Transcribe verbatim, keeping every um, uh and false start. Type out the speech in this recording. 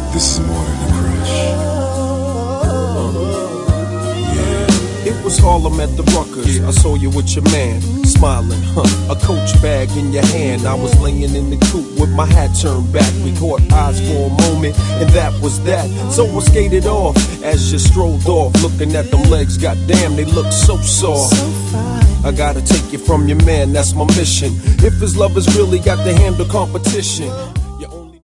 This is more than a crush. Yeah. It was Harlem at the Ruckers. Yeah. I saw you with your man, smiling, huh? A Coach bag in your hand. I was laying in the coupe with my hat turned back. We caught eyes for a moment, and that was that. So I skated off as you strolled off, looking at them legs. Goddamn, they look so soft. So fine. I gotta take you from your man, that's my mission. If his love has really got to handle competition.